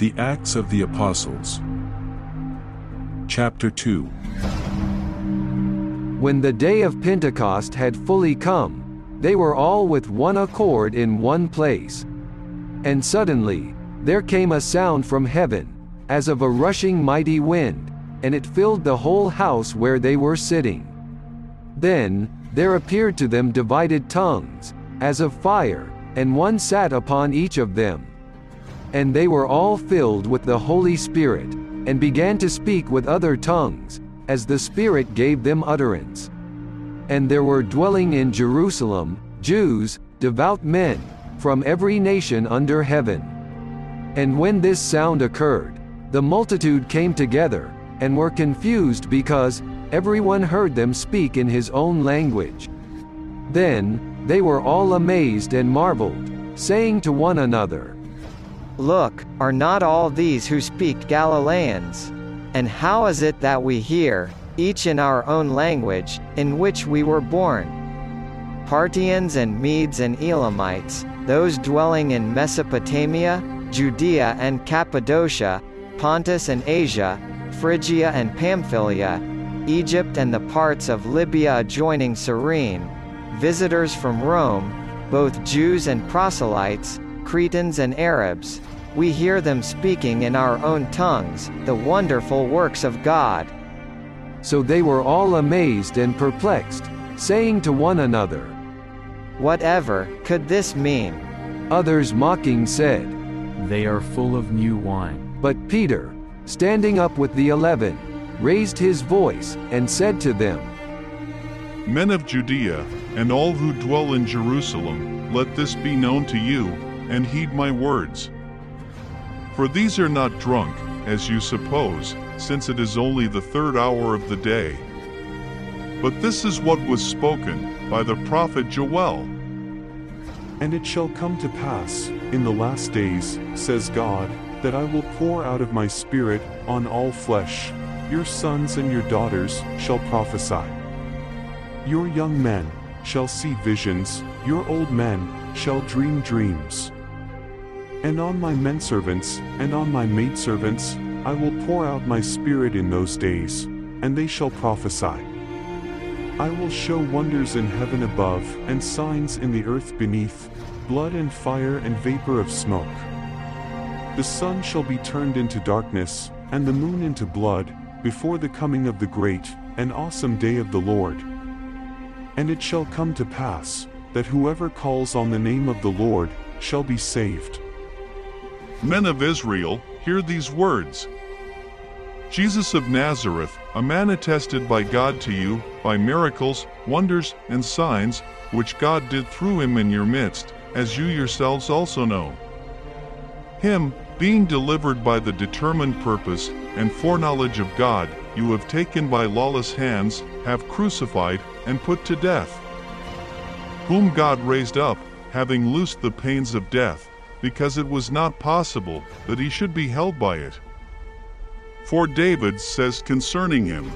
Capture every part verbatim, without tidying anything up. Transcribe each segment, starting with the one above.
The Acts of the Apostles. Chapter two. When the day of Pentecost had fully come, they were all with one accord in one place. And suddenly, there came a sound from heaven, as of a rushing mighty wind, and it filled the whole house where they were sitting. Then, there appeared to them divided tongues, as of fire, and one sat upon each of them. And they were all filled with the Holy Spirit, and began to speak with other tongues, as the Spirit gave them utterance. And there were dwelling in Jerusalem, Jews, devout men, from every nation under heaven. And when this sound occurred, the multitude came together, and were confused because everyone heard them speak in his own language. Then, they were all amazed and marveled, saying to one another, "Look, are not all these who speak Galileans? And how is it that we hear, each in our own language, in which we were born? Parthians and Medes and Elamites, those dwelling in Mesopotamia, Judea and Cappadocia, Pontus and Asia, Phrygia and Pamphylia, Egypt and the parts of Libya adjoining Cyrene, visitors from Rome, both Jews and proselytes, Cretans and Arabs, we hear them speaking in our own tongues, the wonderful works of God." So they were all amazed and perplexed, saying to one another, "Whatever could this mean?" Others mocking said, "They are full of new wine." But Peter, standing up with the eleven, raised his voice, and said to them, "Men of Judea, and all who dwell in Jerusalem, let this be known to you, and heed my words. For these are not drunk, as you suppose, since it is only the third hour of the day. But this is what was spoken by the prophet Joel. And it shall come to pass, in the last days, says God, that I will pour out of my Spirit on all flesh. Your sons and your daughters shall prophesy. Your young men shall see visions, your old men shall dream dreams. And on my menservants, and on my maidservants, I will pour out my Spirit in those days, and they shall prophesy. I will show wonders in heaven above, and signs in the earth beneath, blood and fire and vapor of smoke. The sun shall be turned into darkness, and the moon into blood, before the coming of the great and awesome day of the Lord. And it shall come to pass, that whoever calls on the name of the Lord shall be saved." Men of Israel, hear these words. Jesus of Nazareth, a man attested by God to you, by miracles, wonders, and signs, which God did through him in your midst, as you yourselves also know. Him, being delivered by the determined purpose and foreknowledge of God, you have taken by lawless hands, have crucified, and put to death. Whom God raised up, having loosed the pains of death, because it was not possible that he should be held by it. For David says concerning him,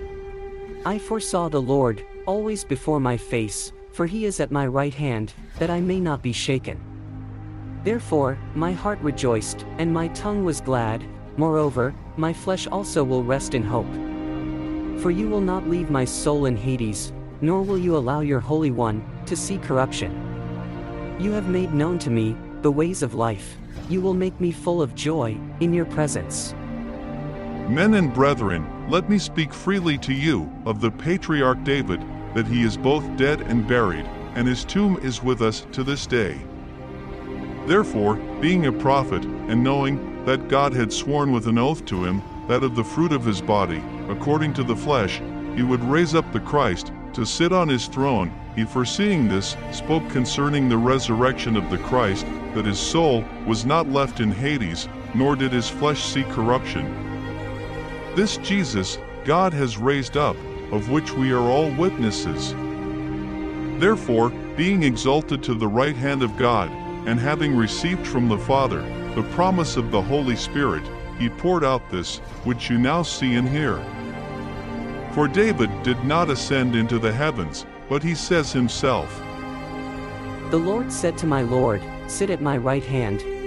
"I foresaw the Lord, always before my face, for he is at my right hand, that I may not be shaken. Therefore, my heart rejoiced, and my tongue was glad, moreover, my flesh also will rest in hope. For you will not leave my soul in Hades, nor will you allow your Holy One to see corruption. You have made known to me the ways of life. You will make me full of joy in your presence." Men and brethren, let me speak freely to you of the patriarch David, that he is both dead and buried, and his tomb is with us to this day. Therefore, being a prophet, and knowing that God had sworn with an oath to him, that of the fruit of his body, according to the flesh, he would raise up the Christ, to sit on his throne, he foreseeing this, spoke concerning the resurrection of the Christ, that his soul was not left in Hades, nor did his flesh see corruption. This Jesus God has raised up, of which we are all witnesses. Therefore, being exalted to the right hand of God, and having received from the Father the promise of the Holy Spirit, he poured out this, which you now see and hear. For David did not ascend into the heavens, but he says himself, The Lord said to my Lord, "Sit at my right hand,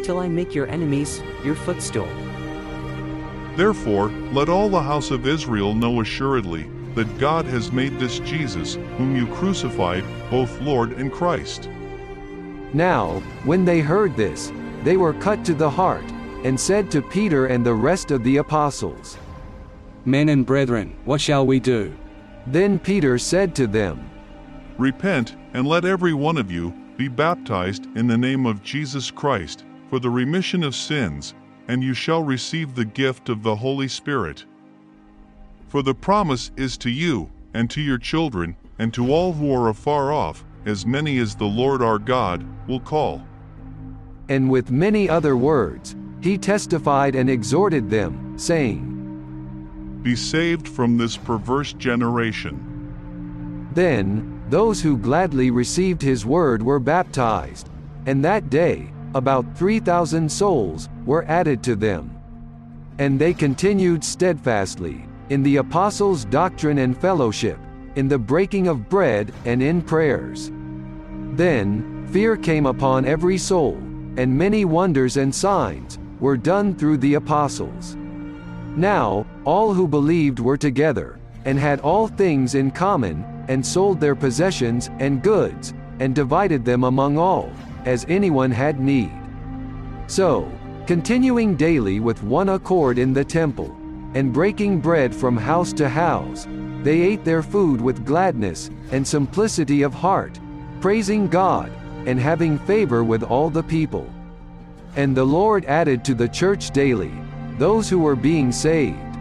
till I make your enemies your footstool. Therefore, let all the house of Israel know assuredly that God has made this Jesus, whom you crucified, both Lord and Christ. Now, when they heard this, they were cut to the heart, and said to Peter and the rest of the apostles, Men and brethren, what shall we do? Then Peter said to them, Repent, and let every one of you be baptized in the name of Jesus Christ, for the remission of sins, and you shall receive the gift of the Holy Spirit. For the promise is to you, and to your children, and to all who are afar off, as many as the Lord our God will call. And with many other words, he testified and exhorted them, saying, Be saved from this perverse generation. Then, those who gladly received his word were baptized, and that day, about three thousand souls were added to them. And they continued steadfastly in the apostles' doctrine and fellowship, in the breaking of bread and in prayers. Then fear came upon every soul, and many wonders and signs were done through the apostles. Now all who believed were together, and had all things in common, and sold their possessions and goods, and divided them among all, as anyone had need. So, continuing daily with one accord in the temple, and breaking bread from house to house, they ate their food with gladness and simplicity of heart, praising God, and having favor with all the people. And the Lord added to the church daily those who were being saved.